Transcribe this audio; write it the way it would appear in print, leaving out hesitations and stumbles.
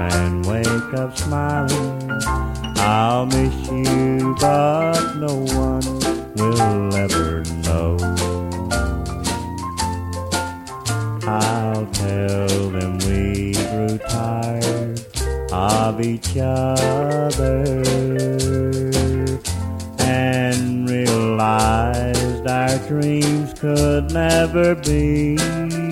and wake up smiling. I'll miss you, but no one will ever know. I'll tell them we grew tired of each other and realized our dreams could never be.